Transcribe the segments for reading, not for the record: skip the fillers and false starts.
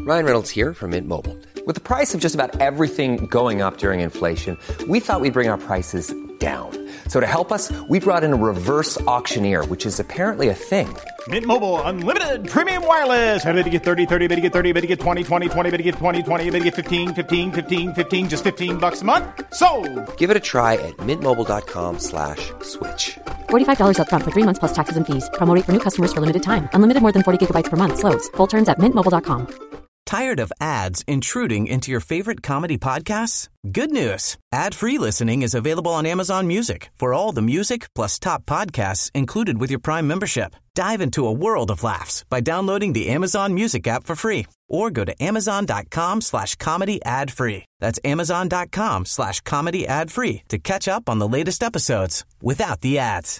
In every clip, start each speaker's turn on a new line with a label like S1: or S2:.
S1: Ryan Reynolds here from Mint Mobile. With the price of just about everything going up during inflation, we thought we'd bring our prices down. So to help us, we brought in a reverse auctioneer, which is apparently a thing.
S2: Mint Mobile Unlimited Premium Wireless. How to get 30, 30, bit to get 30, bit to get 20, 20, 20, bit to get 20, 20, bit to get 15, 15, 15, 15, just $15 a month? Sold!
S1: Give it a try at mintmobile.com/switch.
S3: $45 up front for 3 months plus taxes and fees. Promo rate for new customers for limited time. Unlimited more than 40 gigabytes per month. Slows full terms at mintmobile.com.
S4: Tired of ads intruding into your favorite comedy podcasts? Good news. Ad-free listening is available on Amazon Music for all the music plus top podcasts included with your Prime membership. Dive into a world of laughs by downloading the Amazon Music app for free or go to amazon.com/comedy ad-free. That's amazon.com/comedy ad-free to catch up on the latest episodes without the ads.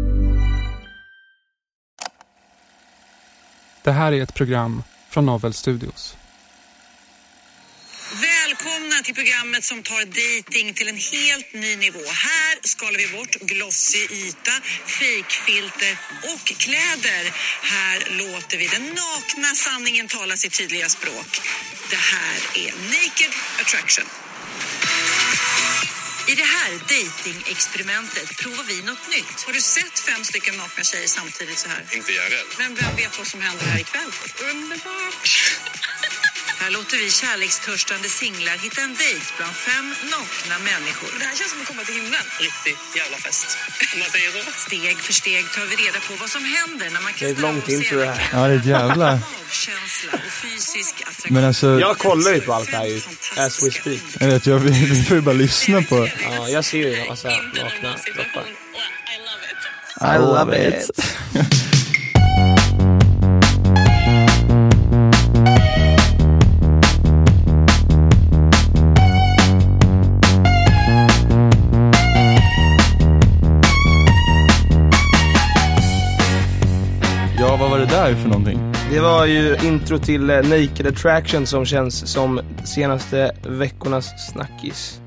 S5: Det här är ett program från Novel Studios.
S6: Välkomna till programmet som tar dating till en helt ny nivå. Här skalar vi bort glossig yta, fejkfilter och kläder. Här låter vi den nakna sanningen tala sitt tydliga språk. Det här är Naked Attraction. I det här dating-experimentet provar vi något nytt. Har du sett 5 stycken nakna tjejer samtidigt så här?
S7: Inte jag rädd.
S6: Men vem vet vad som händer här ikväll? Underbart! Här låter vi kärlekstörstande singlar hitta en dejt bland 5 nakna människor. Det här känns som att komma till himlen.
S7: Riktig jävla fest. Om man säger så.
S6: Steg för steg tar vi reda på vad som händer när man kastar
S8: långt intro det här.
S9: Ja, det är jävla.
S6: Avkänsla och fysisk attraktion.
S9: Men alltså,
S8: jag kollar ju på allt det här ju, as we speak.
S9: Jag vet, vi får ju bara lyssna på.
S8: Ja, jag ser ju en massa nakna kroppar.
S9: I love it. Ja, vad var det där för någonting?
S8: Det var ju intro till Naked Attraction som känns som senaste veckornas snackis.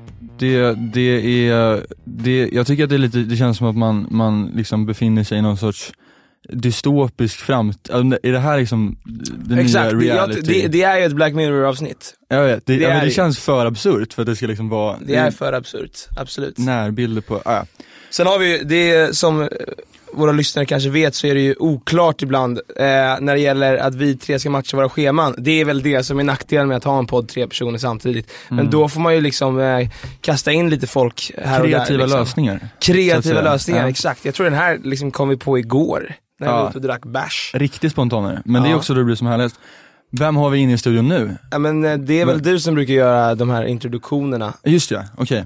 S9: Jag tycker att det är lite, det känns som att man liksom befinner sig i någon sorts dystopisk framtid. Är det här liksom den
S8: exakt,
S9: nya reality?
S8: Det är ju ett Black Mirror-avsnitt.
S9: Jag vet, men det känns för absurt för att det ska liksom vara.
S8: Det är för absurt, absolut.
S9: Närbilder på.
S8: Sen har vi det som våra lyssnare kanske vet, så är det ju oklart ibland när det gäller att vi 3 ska matcha våra scheman. Det är väl det som är nackdelen med att ha en podd 3 personer samtidigt. Men då får man ju liksom kasta in lite folk här och där.
S9: Kreativa lösningar.
S8: Kreativa lösningar, exakt. Jag tror den här liksom kom vi på igår när vi var ute och drack bärs.
S9: Riktigt spontanare. Men det är också då det blir som härligt. Vem har vi inne i studion nu?
S8: Ja, men det är väl du som brukar göra de här introduktionerna.
S9: Just det, okej.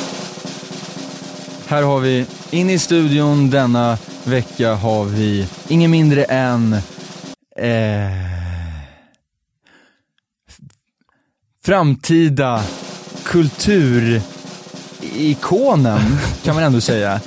S9: Här har vi inne i studion denna vecka har vi ingen mindre än framtida kulturikonen kan man ändå säga.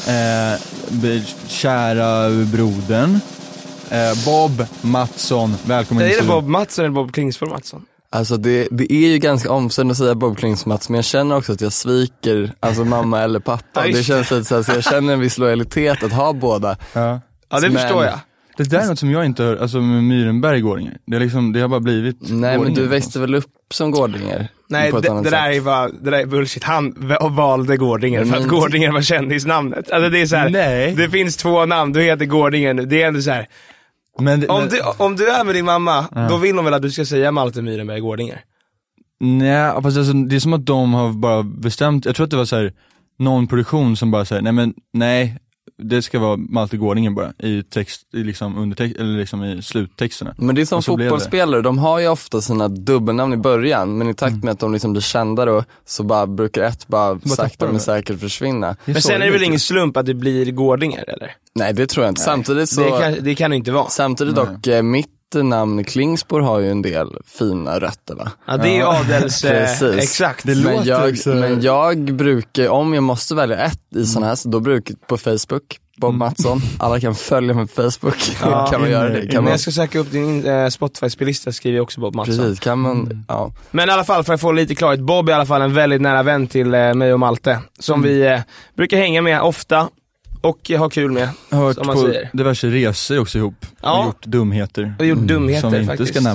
S9: Kära brodern Bob Mattsson, välkommen.
S8: Är det Bob Mattsson eller Bob Klingsford Mattsson?
S10: Alltså det är ju ganska omständigt att säga Bob Klingsford, men jag känner också att jag sviker alltså mamma eller pappa. Det känns lite så jag känner en viss lojalitet att ha båda.
S8: Ja, det förstår jag.
S9: Det där är något som jag inte hör, alltså med Myrenberg Gårdinger. Det är liksom, det har bara blivit.
S10: Nej, men du växte väl upp som Gårdinger?
S8: Nej, det där är bullshit. Han valde Gårdinger för att Gårdinger var kändisnamnet. Alltså det är så här, det finns 2 namn, du heter Gårdinger nu. Det är ändå så här. Om du är med din mamma, då vill hon väl att du ska säga Malte Myrenberg Gårdinger?
S9: Nej, fast alltså, det är som att de har bara bestämt. Jag tror att det var så här någon produktion som bara säger nej, det ska vara Malte Gårdinger bara i text, i liksom undertext eller liksom i sluttexterna.
S10: Men det är som fotbollsspelare, de har ju ofta sina dubbelnamn i början, men i takt med att de liksom blir kända då, så bara brukar ett bara sakta men säkert försvinna.
S8: Men sen är det väl ingen slump att det blir Gårdinger, eller?
S10: Nej, det tror jag inte. Nej. Samtidigt så
S8: det kan det inte vara.
S10: Samtidigt dock mitt namn Klingsborg har ju en del fina rötter, va?
S8: Ja, det är ju adels exakt.
S9: Det
S10: men jag brukar, om jag måste välja ett i sån här, så då brukar på Facebook Bob Mattsson. Alla kan följa mig på Facebook. Kan man göra det?
S8: Men jag ska söka upp din Spotify-spellista, skriver jag också Bob Mattsson.
S10: Precis, kan man,
S8: Men i alla fall, för att få lite klarhet, Bob är i alla fall en väldigt nära vän till mig och Malte, som vi brukar hänga med ofta och ha kul med,
S9: hört
S8: som man
S9: på
S8: säger.
S9: Diverse resor också ihop. Och gjort dumheter.
S8: Och gjort dumheter,
S9: som vi inte
S8: faktiskt
S9: ska nämna.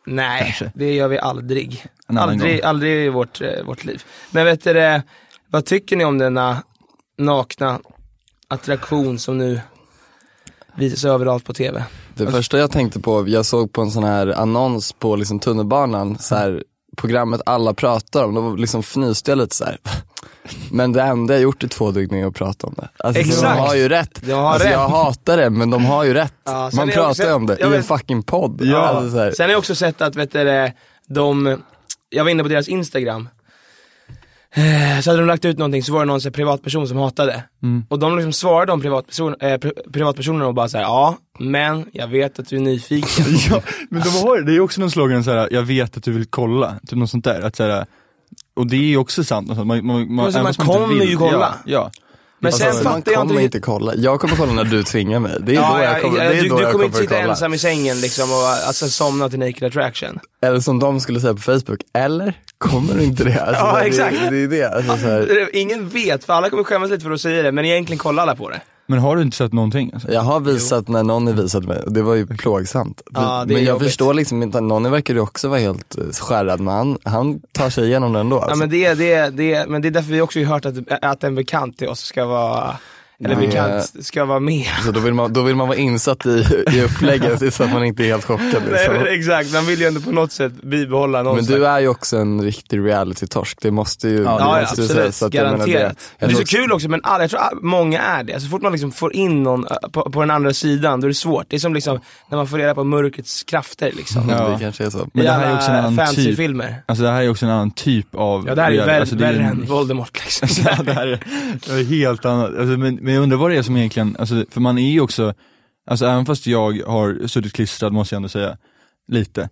S8: Nej,
S9: kanske.
S8: Det gör vi aldrig.
S9: Aldrig
S8: Aldrig i vårt liv. Men vet du, vad tycker ni om denna nakna attraktion som nu visas överallt på tv?
S10: Det första jag tänkte på, jag såg på en sån här annons på liksom tunnelbanan, så här, programmet alla pratar om, då liksom fnyste jag lite så här. Men det enda jag gjort i 2 dygn är att prata om det. Alltså,
S8: exakt.
S10: De har ju rätt. Jag hatar det, men de har ju rätt. Ja, man pratar ju om det i en fucking podd.
S8: Ja. Alltså, sen har jag också sett att jag var inne på deras Instagram. Så hade de lagt ut någonting, så var det någon privatperson som hatade. Och de liksom svarade om privatpersonerna och bara såhär, ja, men jag vet att du är nyfiken.
S9: Ja, men det är också någon slogan såhär, jag vet att du vill kolla, typ något sånt där, att såhär, och det är ju också sant, alltså, man
S8: kommer ju kolla.
S9: Ja.
S8: Men sen
S10: alltså,
S8: fattar jag
S10: inte kolla. Jag kommer kolla när du tvingar mig. Det är då jag kommer,
S8: du kommer inte sitta ensam i sängen liksom och alltså somna till Naked Attraction.
S10: Eller som de skulle säga på Facebook, eller kommer du inte det? Alltså,
S8: ja, exakt.
S10: Det är det. Alltså, så här.
S8: Ingen vet, för alla kommer skämmas lite för att säga det, men egentligen kollar alla på det.
S9: Men har du inte sett någonting? Alltså?
S10: Jag har visat när någon visat mig, och det var ju plågsamt.
S8: Ja,
S10: men jag förstår liksom inte, någon verkar ju också vara helt skärrad, men han tar sig igenom det ändå. Alltså.
S8: Ja, men det är därför vi också har hört att en bekant till oss ska vara... Eller bekant ska vara med.
S10: Så då vill man vara insatt i upplägget så att man inte är helt chockad. Liksom.
S8: Nej, men exakt, man vill ju ändå på något sätt bibehålla någon.
S10: Men du är ju också en riktig reality-torsk. Det måste ju...
S8: Ja, absolut, så garanterat. Det är så kul också, men jag tror många är det. Så fort man liksom får in någon på den andra sidan, då är det svårt. Det är som liksom när man får reda på mörkrets krafter liksom.
S10: Ja, det kanske är så.
S9: Men det här är också en annan
S8: fantasy-filmer.
S9: Alltså det här är också en annan typ av...
S8: Ja, det här är ju värre än Voldemort liksom.
S9: Ja, det här är helt annat. Alltså, men jag undrar vad det är som egentligen, alltså, för man är ju också, alltså även fast jag har suttit klistrad, måste jag ändå säga, lite,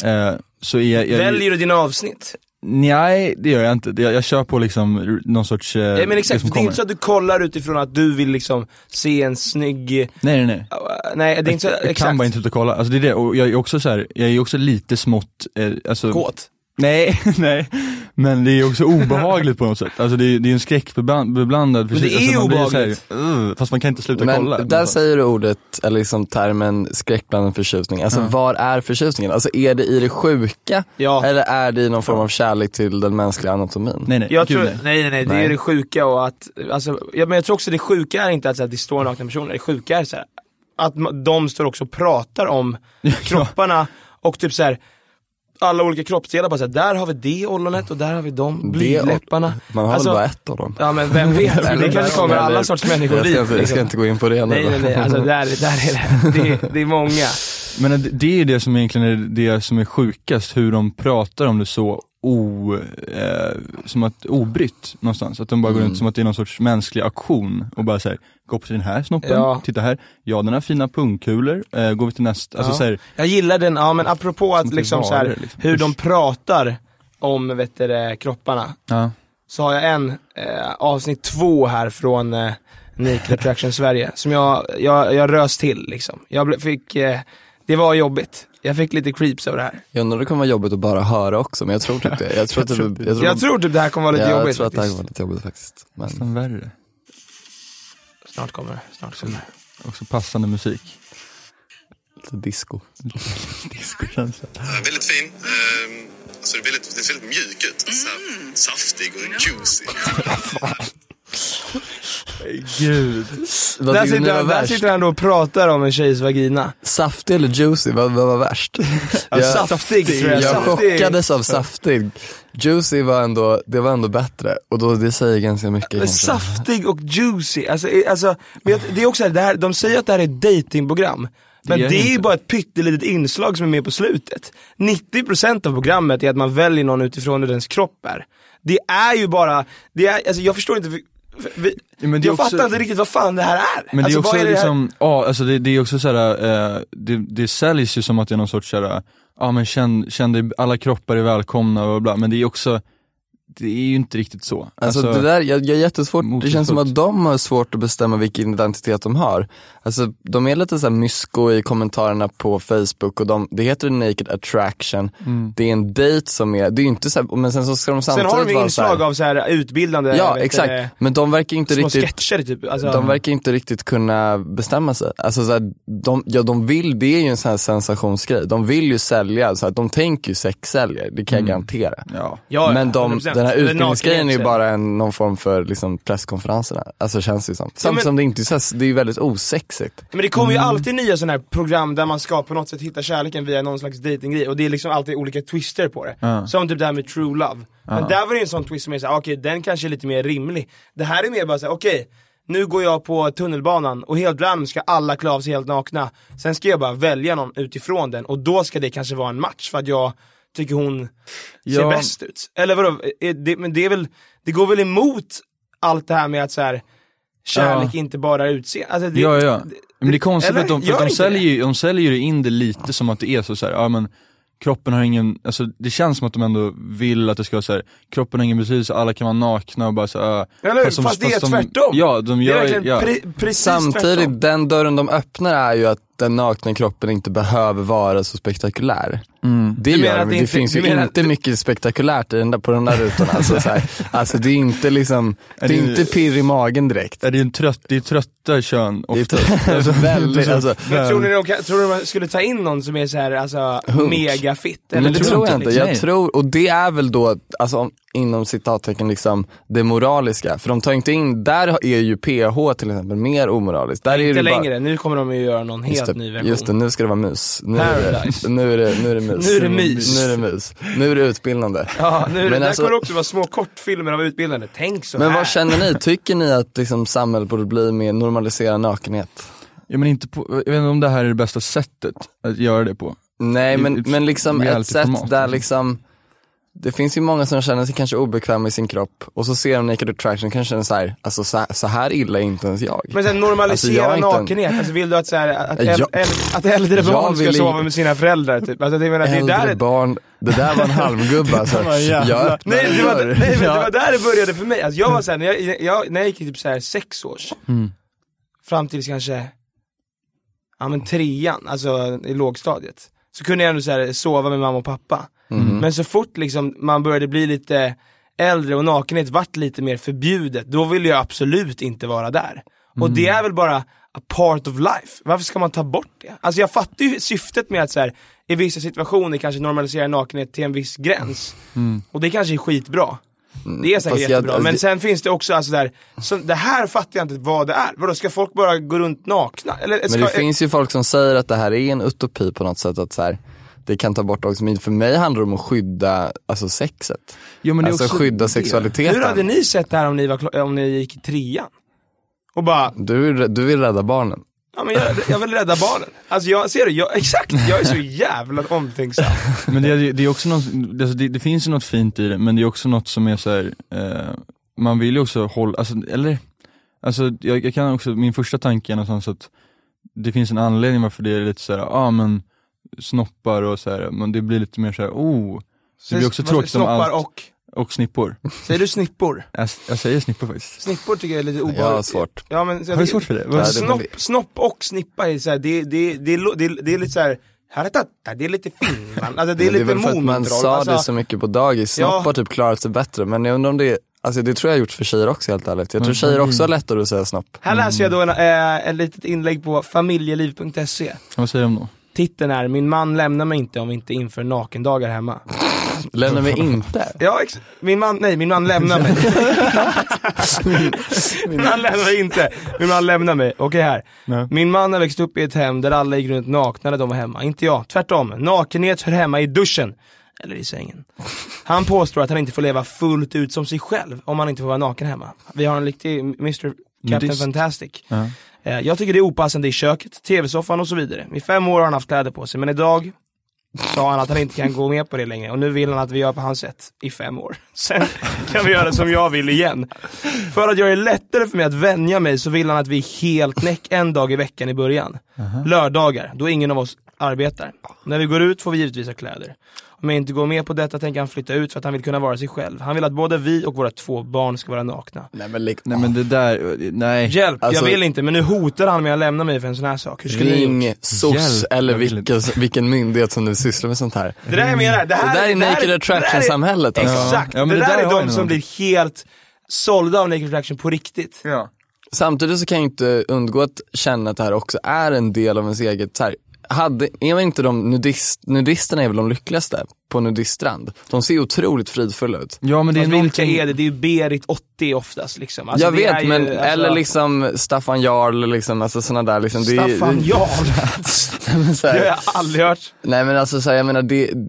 S9: så är jag...
S8: Väljer du dina avsnitt?
S9: Nej, det gör jag inte. Jag kör på liksom någon sorts...
S8: Ja, men exakt, det är inte så att du kollar utifrån att du vill liksom se en snygg...
S9: Nej.
S8: Nej, det är inte så...
S9: Jag
S8: exakt.
S9: kan bara inte ut och kolla. Alltså det är det, och jag är också så här, jag är också lite smått... alltså,
S8: kåt?
S9: Nej. Men det är också obehagligt på något sätt. Alltså det är en skräckbeblandad.
S8: Men det är ju obehagligt.
S9: Fast man kan inte sluta
S10: men
S9: kolla.
S10: Där säger du ordet, eller liksom termen skräckblandad förtjusning. Alltså var är förtjusningen? Alltså är det i det sjuka? Ja. Eller är det i någon form av kärlek till den mänskliga anatomin?
S9: Nej.
S8: Jag tror, nej, det är det sjuka och att, alltså, men jag tror också det sjuka är inte att, så att det står nakna personer. Det sjuka är så här, att de står också och pratar om kropparna och typ så här, alla olika kroppsdelar, bara så här, där har vi det ollonet och där har vi de blygdläpparna.
S10: Man har alltså, bara ett av dem.
S8: Ja, men vem vet, det kanske kommer alla sorts människor dit.
S10: Jag ska inte gå in på det.
S8: Nej, alltså där är det är många.
S9: Men det är det som egentligen är det som är sjukast, hur de pratar om det så som att obrytt någonstans, att de bara går runt som att det är någon sorts mänsklig aktion och bara säger, gå på den här snoppen, titta här, ja den här fina pungkulor, går vi till nästa, alltså så här,
S8: jag gillar den, ja men apropå att liksom så här, liksom, hur de pratar om kropparna, så har jag en avsnitt 2 här från Naked Attraction Sverige som jag röst till liksom. Jag fick det var jobbigt. Jag fick lite creeps över det här.
S10: Jag undrar det kommer vara jobbigt att bara höra också, men jag tror typ det. Jag tror
S8: typ det här kommer vara lite jobbigt.
S10: Jag tror att det här kommer vara lite jobbigt faktiskt.
S9: Men värre.
S8: Snart kommer.
S9: Också passande musik.
S10: Lite disco.
S9: Disco-känsla.
S11: Väldigt fin. Alltså det ser väldigt mjuk ut. Saftig och juicy.
S9: Gud.
S8: Där sitter han då och pratar om en tjejs vagina.
S10: Saftig eller juicy, vad var värst?
S8: Saftig tror jag.
S10: Jag chockades av saftig. Juicy var ändå bättre. Och då, det säger ganska mycket.
S8: Men saftig och juicy, alltså det är också det här, de säger att det här är ett datingprogram. Men det är ju bara ett pyttelitet inslag som är med på slutet. 90% av programmet är att man väljer någon utifrån hur dens kropp är. Det är ju bara, alltså jag förstår inte. Jag fattar inte riktigt vad fan det här är.
S9: Men det är
S8: alltså,
S9: också liksom, alltså det är också såhär, det säljs ju som att det är någon sorts såhär, men känn alla kroppar är välkomna och bla, men det är också, det är ju inte riktigt så.
S10: Alltså det där, jag är jättesvårt, det känns som att de har svårt att bestämma vilken identitet de har. Alltså de är lite så här mysko i kommentarerna på Facebook och det heter Naked Attraction. Det är en dejt som är, det är ju inte så här, men sen så ska de samtidigt
S8: vara. Sen har de inslag av så här utbildande.
S10: Ja, exakt. Men de verkar inte
S8: små
S10: riktigt
S8: sketcher, typ. Alltså,
S10: de verkar inte riktigt kunna bestämma sig. Alltså så här, de vill, det är ju en sån här sensationsgrej. De vill ju sälja, så att de tänker ju sexsäljer, det kan jag garantera.
S8: Ja,
S10: men den här utbildningsgrejen är ju bara någon form för liksom presskonferenserna. Alltså känns det som. Samtidigt som det inte är så, det är ju väldigt osexigt.
S8: Men det kommer ju alltid nya sådana här program där man ska på något sätt hitta kärleken via någon slags datinggrej. Och det är liksom alltid olika twister på det. Som typ det här med True Love. Men där var det en sån twist som är såhär, okej, den kanske är lite mer rimlig. Det här är mer bara såhär, okej, nu går jag på tunnelbanan och helt random ska alla klä av sig helt nakna. Sen ska jag bara välja någon utifrån den. Och då ska det kanske vara en match för att jag tycker hon ser bäst ut. Eller vadå, men det är väl, det går väl emot allt det här med att så här, kärlek inte bara utse. Alltså
S9: men det är konstigt att de säljer ju in det lite som att det är så här, ja men kroppen har ingen, alltså det känns som att de ändå vill att det ska vara så här, kroppen har ingen betydelse, alla kan vara nakna och bara så här,
S8: fast det är tvärtom.
S9: Ja, de gör
S8: precis
S10: samtidigt
S8: tvärtom.
S10: Den dörren de öppnar är ju att den nakna kroppen inte behöver vara så spektakulär. Det gör de, det finns ju inte mycket spektakulärt på den där rutan. Alltså, så här, alltså det är inte liksom, det är inte pirr i magen direkt.
S9: Det är trötta kön ofta.
S10: Väldigt, alltså.
S8: Men tror du man skulle ta in någon som är så här, alltså mega fit?
S10: Eller det tror jag inte. Jag tror, och det är väl då, alltså inom citattecken liksom det moraliska. För de tar inte in, där är ju PH till exempel mer omoraliskt. Där
S8: inte
S10: är det
S8: längre,
S10: bara,
S8: nu kommer de ju göra någon helt ny version.
S10: Just det, nu ska det vara mus. Nu är det mys.
S8: Nu är det mys.
S10: Nu är det mys. Nu är det utbildande.
S8: Ja, nu är det,
S10: men
S8: där
S10: alltså,
S8: kommer det också vara små kortfilmer av utbildande. Tänk så
S10: men
S8: här.
S10: Vad känner ni? Tycker ni att liksom, samhället borde bli mer normalisera nakenhet?
S9: Ja, men inte på, jag vet inte om det här är det bästa sättet att göra det på.
S10: Nej, men liksom ett sätt där liksom, det finns ju många som känner sig kanske obekväma i sin kropp och så ser de Naked Attraction och kanske känner så här, alltså så här illa är inte ens jag.
S8: Men sen normalisera alltså, nakenhet, alltså vill du att så här, att äldre barn ska sova med sina föräldrar typ? Alltså det menar
S10: äldre barn, det där var en halmgubbe alltså.
S8: Nej, det var där det började för mig. Alltså jag var så här, när jag gick typ så här 6 års fram till kanske 3:an, alltså i lågstadiet. Så kunde jag ändå så här, sova med mamma och pappa. Men så fort liksom man började bli lite äldre och nakenhet vart lite mer förbjudet, då ville jag absolut inte vara där. Och det är väl bara a part of life. Varför ska man ta bort det? Alltså jag fattar ju syftet med att så här, i vissa situationer kanske normalisera nakenhet till en viss gräns. Och det kanske är skitbra. Det är säkert jättebra. Men sen finns det också alltså där, så det här fattar jag inte vad det är. Vadå, ska folk bara gå runt nakna? Eller,
S10: men det finns ju folk som säger att det här är en utopi på något sätt, att så här, det kan ta bort också, men för mig handlar det om att skydda alltså sexet.
S9: Jo, men det
S10: alltså skydda sexualiteten.
S8: Hur hade ni sett det här om ni gick i 3:an? Och bara
S10: du vill rädda barnen.
S8: Ja, men jag vill rädda barnen. Alltså jag ser det, exakt, jag är så jävla omtänksam.
S9: Men det är också något, alltså det finns ju något fint i det, men det är också något som är så här, man vill ju också hålla, alltså jag kan också, min första tanke är någonstans att det finns en anledning varför det är lite så här, men snoppar och så här, men det blir lite mer så här, det blir också tråkigt om allt. Och snippor.
S8: Säger du snippor?
S9: Jag säger snippor faktiskt.
S8: Snippor tycker jag är lite obehagligt.
S10: Jag har svårt.
S8: Ja, men
S9: har du svårt för det?
S8: Snopp och snippa är så här, det är lite så här, det är lite fin. Alltså det är lite
S10: väl för att man sa det så mycket på dagis. Snoppar typ klarat sig bättre, men jag undrar om det, alltså det tror jag har gjort för tjejer också helt ärligt. Jag tror tjejer också har lättare att säga snopp.
S8: Här läser jag då en litet inlägg på familjeliv.se.
S9: Vad säger de då?
S8: Titeln är: min man lämnar mig inte om vi inte inför nakendagar hemma.
S10: Lämnar mig inte?
S8: Ja, min man lämnar mig. Min man lämnar mig inte. Min man lämnar mig. Okej, här. Nej. Min man har växt upp i ett hem där alla gick runt nakna när de var hemma. Inte jag. Tvärtom. Nakenhet hör hemma i duschen. Eller i sängen. Han påstår att han inte får leva fullt ut som sig själv om han inte får vara naken hemma. Vi har en riktig Mr. Captain Fantastic. Ja. Jag tycker det är opassande i köket, tv-soffan och så vidare. I 5 år har han haft kläder på sig, men idag sa han att han inte kan gå med på det längre. Och nu vill han att vi gör på hans sätt i 5 år. Sen kan vi göra som jag vill igen. För att göra det lättare för mig att vänja mig så vill han att vi är helt näck en dag i veckan i början. Lördagar, då ingen av oss arbetar. När vi går ut får vi givetvis ha kläder. Om jag inte går med på detta tänker han flytta ut för att han vill kunna vara sig själv. Han vill att både vi och våra 2 barn ska vara nakna.
S10: Nej
S9: men det där, nej.
S8: Hjälp,
S10: Alltså,
S8: jag vill inte, men nu hotar han med att lämna mig för en sån här sak. Hur ska
S10: ring SOS eller vilken myndighet som nu sysslar med sånt här.
S8: Det där jag menar, det här
S10: är naked attraction-samhället alltså.
S8: Exakt,
S9: ja,
S8: det där är de som
S9: någon.
S8: blir helt sålda av naked attraction på riktigt.
S9: Ja.
S10: Samtidigt så kan jag inte undgå att känna att det här också är en del av ens eget så här, är inte de nudisterna är väl de lyckligaste på nudiststrand. De ser otroligt fridfulla ut.
S9: Ja, men det är
S8: vilka är det? Det är ju Berit 80 oftast liksom. Alltså,
S10: jag vet, men
S8: ju,
S10: eller liksom Staffan Jarl liksom, alltså såna där liksom.
S8: Staffan Jarl? Det har jag aldrig hört.
S10: Nej men alltså så här, jag menar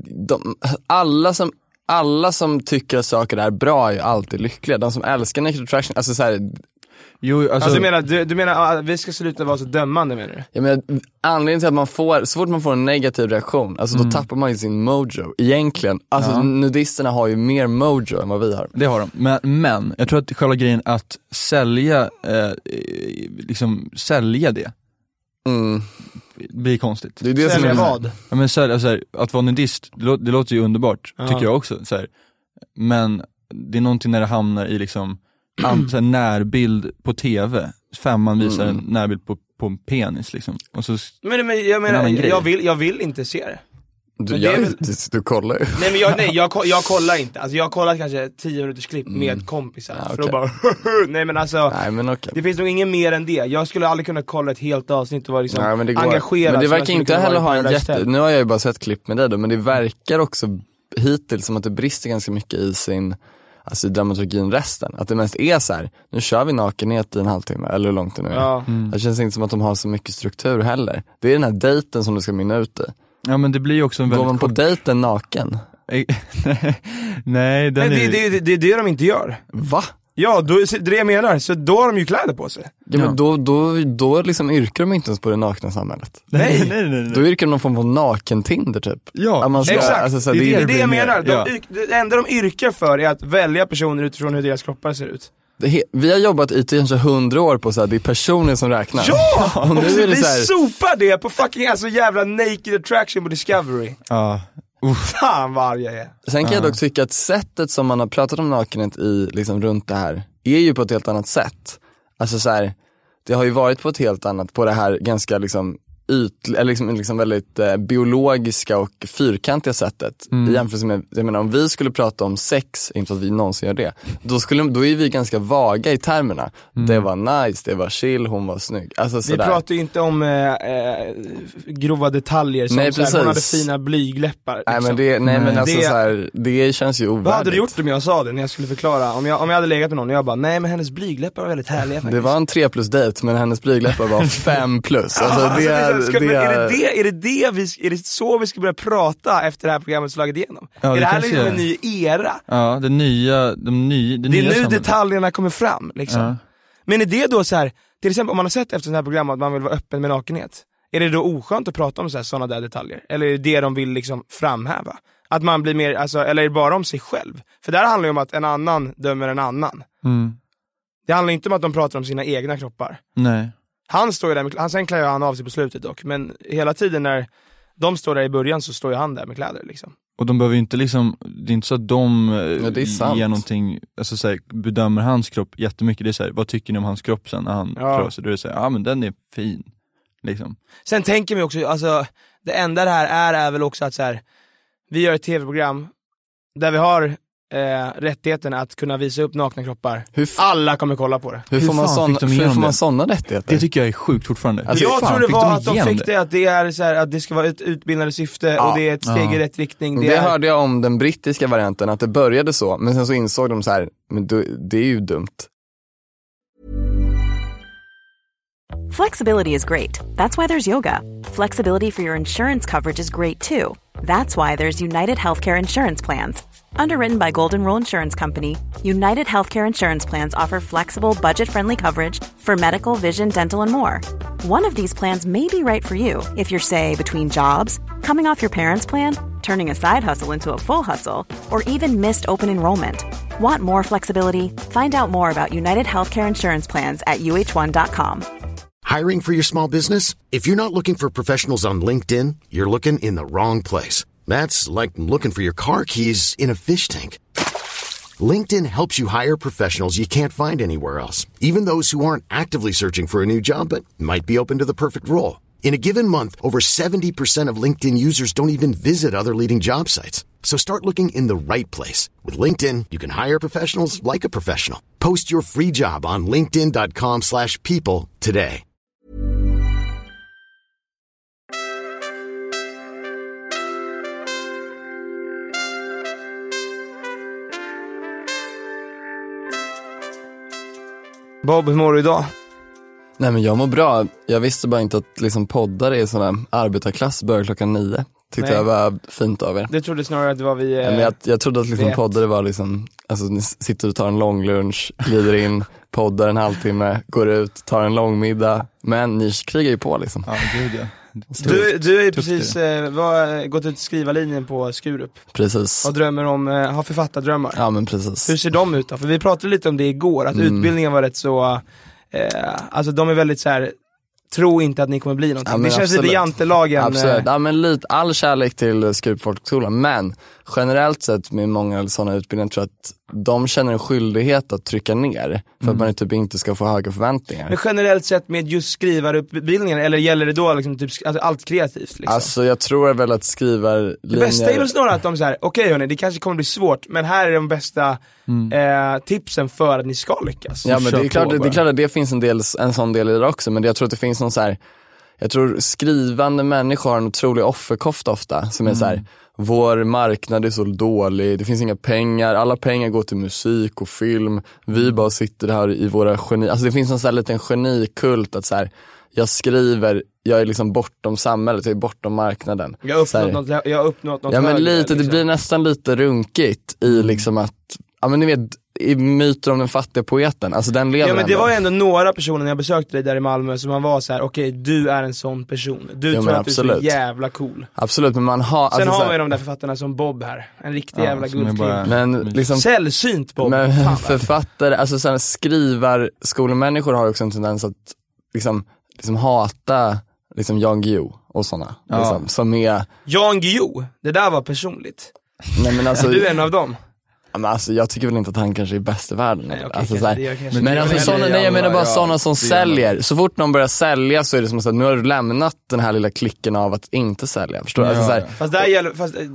S10: alla som tycker att saker är bra är ju alltid lyckliga. De som älskar naked attraction, alltså så här.
S9: Jo, alltså
S8: du menar att vi ska sluta vara så dömande, menar du?
S10: Jag menar, anledningen till att man får, så fort man får en negativ reaktion, alltså då tappar man ju sin mojo, egentligen. Alltså nudisterna har ju mer mojo än vad vi har.
S9: Det har de, men jag tror att själva grejen att sälja det blir konstigt.
S10: Det är det
S8: sälja
S10: som är
S8: vad?
S9: Ja, men så här, att vara nudist, det låter ju underbart, tycker jag också så här. Men det är någonting när det hamnar i liksom en närbild på tv. Femman visar en närbild på en penis liksom. Och så
S8: men jag menar, jag vill inte se det.
S10: Du kollar ju.
S8: Nej men jag kollar inte. Alltså jag har kollat kanske 10 minuters klipp med kompisar.
S10: Ja,
S8: för att bara nej men alltså det finns nog ingen mer än det. Jag skulle aldrig kunna kolla ett helt avsnitt och vara liksom engagerad.
S10: Men det verkar inte heller ha en nu har jag ju bara sett klipp med dig då, men det verkar också hittills som att det brister ganska mycket i sin, alltså i dramaturgin resten. Att det mest är så här: nu kör vi nakenhet i en halvtimme, eller hur långt det nu är. Det känns inte som att de har så mycket struktur heller. Det är den här dejten som du ska minna ut i.
S9: Ja, men det blir ju också en väldigt
S10: går man på dejten naken?
S9: Nej,
S8: det är det de inte gör.
S10: Va?
S8: Ja, det är det jag menar. Så då har de ju kläder på sig.
S10: Ja, men då liksom yrkar de inte ens på det nakna samhället.
S8: Nej.
S10: Då yrkar de på naken-Tinder typ.
S8: Ja,
S10: man ska,
S8: exakt.
S10: Alltså, så
S8: det är det jag menar. Det enda de yrkar för är att välja personer utifrån hur deras kroppar ser ut.
S10: Vi har jobbat i kanske 100 år på så här, det är personer som räknas.
S8: Ja!
S10: Och nu är det
S8: vi
S10: så här,
S8: sopar det på fucking alltså jävla naked attraction på Discovery.
S9: Ja.
S8: Fan vad arg jag är.
S10: Sen kan jag dock tycka att sättet som man har pratat om nakenhet i liksom runt det här är ju på ett helt annat sätt. Alltså så här, det har ju varit på ett helt annat, på det här ganska liksom liksom väldigt biologiska och fyrkantiga sättet i jämförelse med, jag menar, om vi skulle prata om sex, inte att vi någonsin gör det, då är vi ganska vaga i termerna. Det var nice, det var chill, hon var snygg, alltså,
S8: vi pratar ju inte om grova detaljer som
S10: nej,
S8: såhär, hon hade fina blygläppar liksom.
S10: men alltså så här, det känns ju ovärdigt.
S8: Vad hade du gjort om jag sa det när jag skulle förklara, om jag hade legat med någon och jag bara, nej men hennes blygläppar var väldigt härliga faktiskt.
S10: Det var en 3+ date, men hennes blygläppar var 5+. Alltså är det så vi ska börja prata efter det här programmet slagit igenom?
S9: Ja,
S8: är det här liksom en ny era?
S9: Ja, det är nu
S8: detaljerna kommer fram liksom. Ja. Men är det då så här, till exempel om man har sett efter sådana här program att man vill vara öppen med nakenhet, är det då oskönt att prata om sådana där detaljer? Eller är det de vill liksom framhäva? Att man blir mer, alltså, eller är det bara om sig själv? För där handlar det om att en annan dömer en annan. Det handlar inte om att de pratar om sina egna kroppar.
S9: Nej.
S8: Han står ju där, sen klär han av sig på slutet dock. Men hela tiden när de står där i början så står ju han där med kläder liksom.
S9: Och de behöver ju inte liksom, det är inte så att de ger någonting, alltså såhär, bedömer hans kropp jättemycket. Det är såhär, vad tycker ni om hans kropp sen när han klär sig? Då är det såhär, ja men den är fin liksom. Sen
S8: tänker vi också, alltså det enda det här är väl också att så här, vi gör ett tv-program där vi har rättigheten att kunna visa upp nakna kroppar. Alla kommer kolla på det.
S10: Hur får man såna rättigheter?
S9: Det tycker jag är sjukt fortfarande.
S8: Alltså, jag tror det var att de fick det, att det är så här, att det ska vara ett utbildande syfte och det är ett steg i rätt riktning.
S10: Det hörde jag om den brittiska varianten, att det började så, men sen så insåg de så här, men det är ju dumt.
S12: Flexibility is great. That's why there's yoga. Flexibility for your insurance coverage is great too. That's why there's United Healthcare Insurance Plans. Underwritten by Golden Rule Insurance Company, United Healthcare Insurance Plans offer flexible, budget-friendly coverage for medical, vision, dental, and more. One of these plans may be right for you if you're, say, between jobs, coming off your parents' plan, turning a side hustle into a full hustle, or even missed open enrollment. Want more flexibility? Find out more about United Healthcare Insurance Plans at uh1.com.
S13: Hiring for your small business? If you're not looking for professionals on LinkedIn, you're looking in the wrong place. That's like looking for your car keys in a fish tank. LinkedIn helps you hire professionals you can't find anywhere else, even those who aren't actively searching for a new job but might be open to the perfect role. In a given month, over 70% of LinkedIn users don't even visit other leading job sites. So start looking in the right place. With LinkedIn, you can hire professionals like a professional. Post your free job on linkedin.com/people today.
S8: Bob, hur mår du idag?
S10: Nej, men jag mår bra. Jag visste bara inte att liksom poddare är sådana arbetarklass börjar 9:00. Tyckte jag var fint av er.
S8: Det trodde snarare att det var vi...
S10: men jag trodde att liksom poddare var liksom, alltså ni sitter och tar en lång lunch, glider in, poddar en halvtimme, går ut, tar en lång middag. Men ni krigar ju på liksom.
S9: Ja, gud ja.
S8: Du är ju precis gått ut skrivarlinjen på Skurup.
S10: Precis.
S8: Och drömmer om, har författardrömmar.
S10: Ja, men precis.
S8: Hur ser de ut då? För vi pratade lite om det igår, att utbildningen var rätt så, alltså de är väldigt så här. Tro inte att ni kommer bli någonting. Ja, det känns lite jantelagen.
S10: Absolut, ja, men lite all kärlek till Skurup folkhögskola. Men generellt sett med många sådana utbildningar tror jag att de känner en skyldighet att trycka ner för att man typ inte ska få höga förväntningar. Men
S8: generellt sett med just skrivarutbildningar, eller gäller det då liksom typ, alltså allt kreativt liksom?
S10: Alltså jag tror väl att skrivarlinjer...
S8: Det bästa är väl snarare att de säger okej hörni, det kanske kommer bli svårt, men här är de bästa tipsen för att ni ska lyckas.
S10: Ja, men det är klart att det finns en sån del i det också, men jag tror att det finns någon så här, jag tror skrivande människor har en otrolig offerkofta ofta som är så här: vår marknad är så dålig, det finns inga pengar, alla pengar går till musik och film, vi bara sitter här i våra geni, alltså det finns en sån här liten genikult att så här, jag skriver, jag är liksom bortom samhället, jag är bortom marknaden.
S8: Jag har uppnått något
S10: ja, men
S8: högre,
S10: lite,
S8: liksom.
S10: Det blir nästan lite runkigt i liksom att, ja men ni vet, i myter om den fattiga poeten, alltså den lever.
S8: Ja, men det
S10: ändå.
S8: var ju ändå några personer när jag besökte dig där i Malmö som man var så här: okej, du är en sån person. Du tror att
S10: absolut.
S8: Du är så jävla cool.
S10: Absolut, men man har...
S8: Sen
S10: alltså,
S8: har man ju de där författarna som Bob här. En riktig jävla guldkille.
S10: Men liksom...
S8: Sällsynt Bob.
S10: Men författare, alltså sådana skrivarskolemänniskor har också en tendens att liksom hata liksom Jan Guillou och sådana. Liksom, som är...
S8: Jan Guillou, det där var personligt.
S10: Nej, men alltså...
S8: Du är en av dem.
S10: Men alltså, jag tycker väl inte att han kanske är bäst i världen.
S8: Nej, okay,
S10: alltså,
S8: men
S10: alltså såna, nej, jag menar bara sådana som säljer. Så fort någon börjar sälja så är det som att nu har du lämnat den här lilla klicken av att inte sälja. Förstår du? Alltså, så här,
S8: fast där gäller...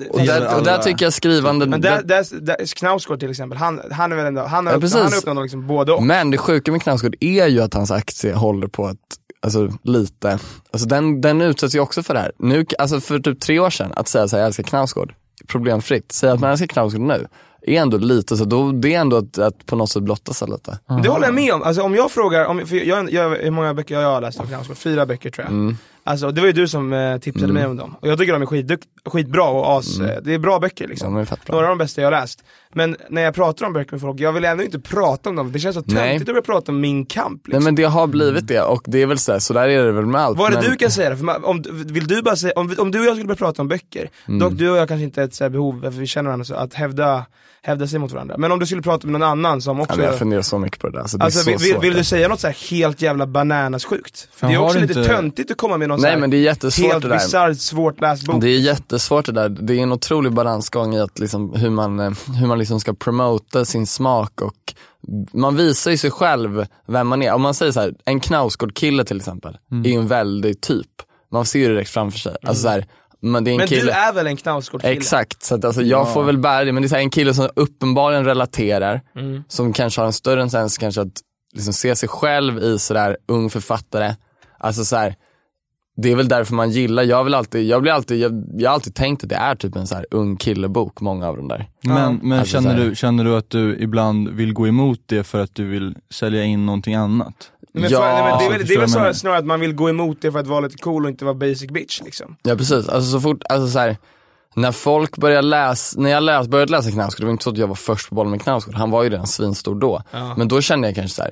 S10: Och där tycker jag skrivande...
S8: Men där Knausgård till exempel, han är väl ändå... Han har uppnått liksom både och.
S10: Men det sjuka med Knausgård är ju att hans aktie håller på att... Alltså lite... Alltså den utsätts ju också för det här. Nu, alltså för typ 3 år sedan, att säga så här, jag älskar Knausgård, problemfritt. Säga att man älskar Knausgård nu är ändå lite, så då, det är ändå att på något sätt blotta sig lite.
S8: Det håller jag med om. Alltså om jag frågar, för hur många böcker jag har läst av Knausgård? 4 böcker tror jag. Alltså det var ju du som tipsade mig om dem. Och jag tycker de är skitbra och det är bra böcker liksom. Några av de bästa jag har läst. Men när jag pratar om böcker med folk, jag vill ändå inte prata om dem. Det känns så töntigt att börja prata om Min kamp liksom.
S10: Nej, men det har blivit det, och det är väl så där är det väl med allt.
S8: Vad är det du kan säga? För vill du bara säga, om du och jag skulle börja prata om böcker, dock du och jag kanske inte har ett så här behov, för vi känner varandra, så att hävda sig mot varandra. Men om du skulle prata med någon annan som också...
S10: Jag funderar så mycket på det där. Alltså,
S8: vill du säga något så här helt jävla bananas sjukt? För det är också lite töntigt att komma med någon så här
S10: men det är jättesvårt
S8: helt bizarrt, svårt läst bok.
S10: Det är jättesvårt det där. Det är en otrolig balansgång i att liksom, hur man liksom ska promota sin smak, och man visar ju sig själv vem man är. Om man säger så här, en Knausgård-kille till exempel är ju en väldigt typ. Man ser ju direkt framför sig. Alltså så här, men det är en kille...
S8: du är väl en Knausgård-kille?
S10: Exakt, så att alltså, jag får väl bära det. Men det är så här, en kille som uppenbarligen relaterar, som kanske har en större sens kanske att liksom se sig själv i sådär ung författare. Alltså så här, det är väl därför man gillar. Jag har alltid tänkt att det är typ en så här ung killebok, många av dem där.
S9: Men
S10: alltså,
S9: känner du att du ibland vill gå emot det för att du vill sälja in någonting annat?
S8: Men det är väl snarare att man vill gå emot det för att vara lite cool och inte vara basic bitch liksom.
S10: Ja, precis. Alltså så fort, alltså så här, när folk börjar läsa, när jag började läsa Knausgård, det var inte så att jag var först på bollen med Knausgård. Han var ju redan svinstor då. Ja. Men då kände jag kanske så här,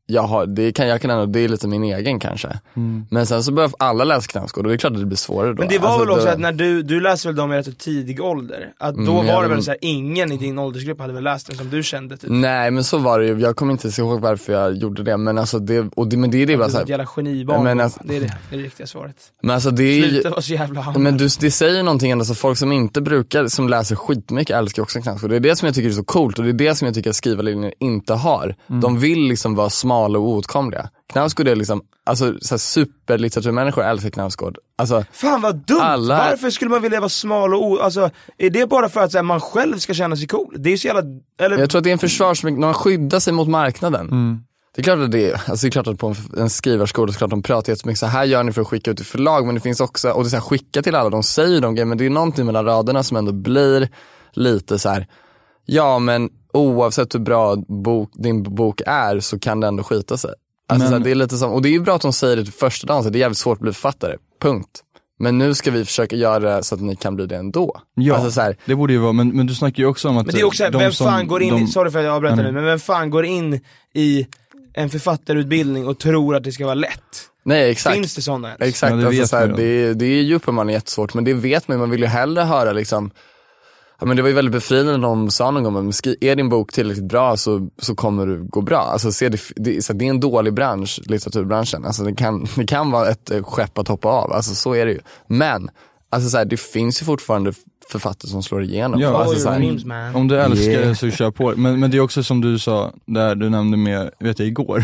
S10: jag kan ändå, det är lite min egen kanske. Men sen så börjar alla läsa Knausgård och det är klart att det blir svårare då.
S8: Men det var väl också att när du läste väl dem i rätt tidig ålder, att då var det väl så här, ingen i din åldersgrupp hade väl läst den som du kände typ.
S10: Nej, men så var det ju, jag kommer inte ihåg varför jag gjorde det, men alltså det bara så här,
S8: jävla genibarn,
S10: men alltså,
S8: det är det riktiga svaret.
S10: Men alltså det är
S8: Sluta vara så jävla hamn.
S10: Men det säger någonting ändå, så folk som inte brukar, som läser skitmycket älskar också Knausgård. Det är det som jag tycker är så coolt och det är det som jag tycker att skrivarlinjer inte har. De vill liksom vara smala och oåtkomliga. Knausgård är liksom, alltså så här superlitteraturmänniskor älskar Knausgård. Alltså,
S8: fan vad dumt, varför skulle man vilja vara smal och alltså, är det bara för att så här, man själv ska känna sig cool? Det är så jävla, eller... Jag
S10: tror att det är en försvarsmekanism, när man skyddar sig mot marknaden. Det är klart att det är, alltså det är klart att på en skrivarskola så klart de pratar jättemycket så här gör ni för att skicka ut i förlag, men det finns också, och det är så här, skicka till alla, de säger de grejer, men det är någonting mellan raderna som ändå blir lite så här, ja men oavsett hur bra din bok är så kan det ändå skita sig. Alltså så här, det är lite som, och det är ju bra att de säger det till första dagen, så det är jävligt svårt att bli författare, punkt. Men nu ska vi försöka göra det så att ni kan bli det ändå.
S9: Ja,
S10: alltså så här,
S9: det borde ju vara, men du snackar ju också om att...
S8: Men det är också, vem fan går in, sorry för att jag avbryter nu, men vem fan går in i en författarutbildning och tror att det ska vara lätt?
S10: Nej, exakt.
S8: Finns det sådana?
S10: Exakt,
S9: ja,
S10: alltså, så här, det är ju uppenbarligen jättesvårt, men det vet man vill ju hellre höra liksom. Ja, men det var ju väldigt befriande när de sa någon gång, men är din bok tillräckligt bra så kommer det gå bra. Alltså det är en dålig bransch, litteraturbranschen. Alltså det kan vara ett skepp att hoppa av, alltså så är det ju. Men alltså så här, det finns ju fortfarande författare som slår igenom.
S9: Ja,
S10: alltså, så här,
S9: om du älskar det så kör på. Men det är också som du sa, där du nämnde med, vet jag, igår,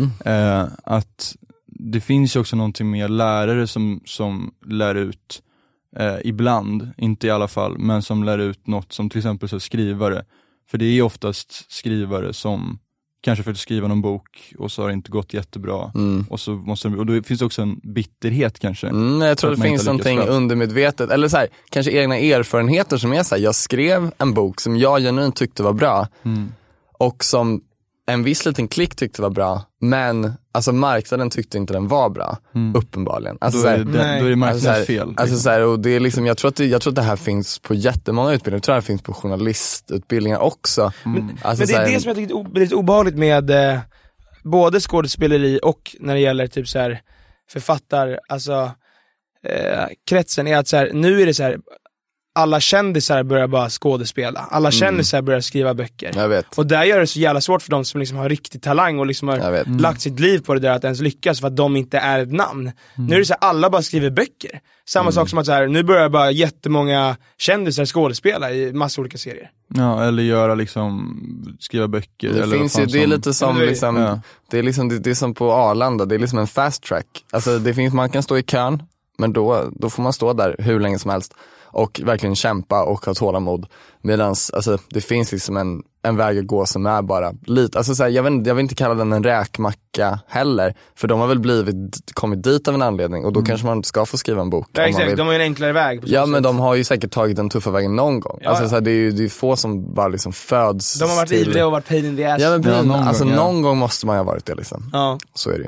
S9: att det finns ju också någonting med lärare som lär ut ibland, inte i alla fall, men som lär ut något, som till exempel så skrivare. För det är oftast skrivare som kanske försöker skriva någon bok och så har det inte gått jättebra. Och så och då finns det också en bitterhet kanske.
S10: Jag tror det finns någonting undermedvetet, eller så här, kanske egna erfarenheter som är så här, jag skrev en bok som jag genuint tyckte var bra och som en viss liten klick tyckte var bra, men alltså marknaden tyckte inte den var bra, uppenbarligen. Alltså,
S9: då är det marknadens fel.
S10: Alltså så här, och det är liksom, jag tror att det här finns på jättemånga utbildningar. Jag tror att det finns på journalistutbildningar också.
S8: Men det är det som jag tycker är lite obehagligt med både skådespeleri och när det gäller typ så här författar, alltså kretsen, är att så här, nu är det så här, alla kändisar börjar bara skådespela. Alla kändisar börjar skriva böcker.
S10: Jag vet.
S8: Och där gör det så jävla svårt för de som liksom har riktig talang och liksom har lagt sitt liv på det där att ens lyckas, för att de inte är ett namn. Nu är det så här, alla bara skriver böcker. Samma sak som att så här, nu börjar bara jättemånga kändisar skådespela i massa olika serier.
S9: Ja, eller göra liksom, skriva böcker.
S10: Det
S9: eller
S10: finns ju, det är lite som liksom, det är liksom, det är som på Arlanda, det är liksom en fast track. Alltså det finns, man kan stå i kön, men då får man stå där hur länge som helst och verkligen kämpa och ha tålamod. Medans alltså, det finns liksom en väg att gå som är bara lite, alltså så här, jag vill inte kalla den en räkmacka heller, för de har väl kommit dit av en anledning, och då kanske man ska få skriva en bok.
S8: Ja, exakt, de har ju en enklare väg på så sätt.
S10: Men de har ju säkert tagit den tuffa vägen någon gång.
S8: Ja,
S10: alltså så här, det är ju få som bara liksom föds.
S8: De har varit ivriga och varit pain in the ass.
S10: Ja, men någon gång måste man ju ha varit det liksom.
S8: Ja.
S10: Så är det ju.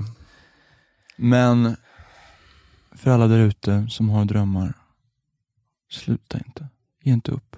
S9: Men för alla där ute som har drömmar, sluta inte. Ge inte upp.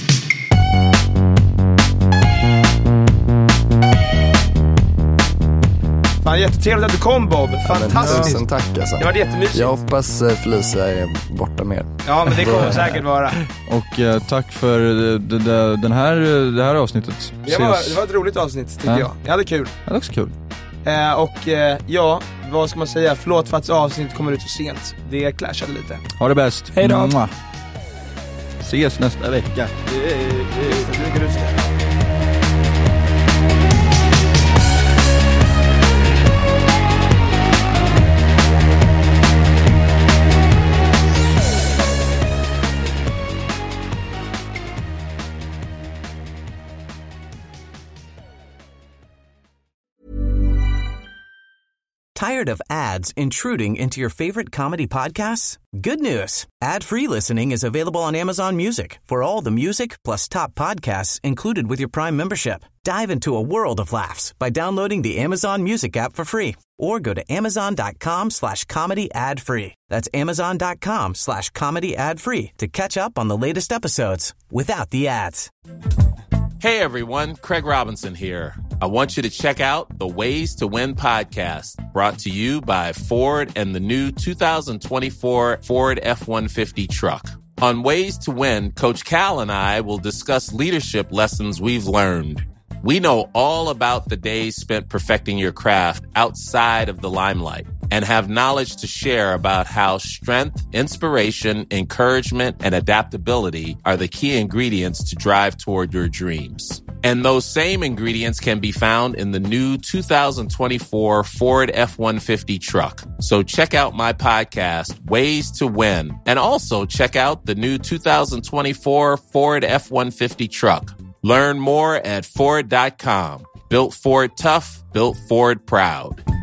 S8: Fan, jättetrevligt att du kom, Bob. Fantastiskt.
S10: Tusen tack alltså.
S8: Det var jättemysigt.
S10: Jag hoppas Felicia är borta mer.
S8: Ja, men det kommer säkert vara.
S9: Och tack för det här avsnittet.
S8: Det var ett roligt avsnitt tycker jag. Jag hade kul.
S9: Det var också kul.
S8: Ja, vad ska man säga? Förlåt för att avsnittet kommer ut så sent. Det clashade lite.
S9: Ha det bäst.
S8: Hej då.
S9: Ses nästa vecka.
S4: Tired of ads intruding into your favorite comedy podcasts? Good news. Ad-free listening is available on Amazon Music for all the music plus top podcasts included with your Prime membership. Dive into a world of laughs by downloading the Amazon Music app for free or go to amazon.com/comedy ad-free. That's amazon.com/comedy ad-free to catch up on the latest episodes without the ads.
S14: Hey everyone, Craig Robinson here. I want you to check out the Ways to Win podcast, brought to you by Ford and the new 2024 Ford F-150 truck. On Ways to Win, Coach Cal and I will discuss leadership lessons we've learned. We know all about the days spent perfecting your craft outside of the limelight and have knowledge to share about how strength, inspiration, encouragement, and adaptability are the key ingredients to drive toward your dreams. And those same ingredients can be found in the new 2024 Ford F-150 truck. So check out my podcast, Ways to Win, and also check out the new 2024 Ford F-150 truck. Learn more at Ford.com. Built Ford tough, built Ford proud.